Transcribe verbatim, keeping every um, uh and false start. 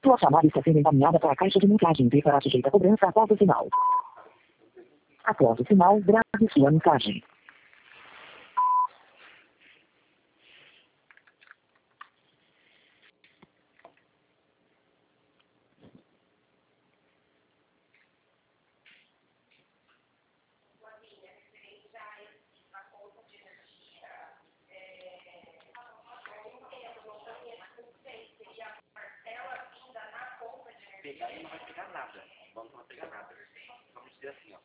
Sua chamada está sendo encaminhada para a caixa de mensagem e será sujeita a cobrança após o sinal. Após o sinal, grave sua mensagem. Pegar e não vai pegar nada. Vamos não vai pegar nada. Vamos dizer assim, ó.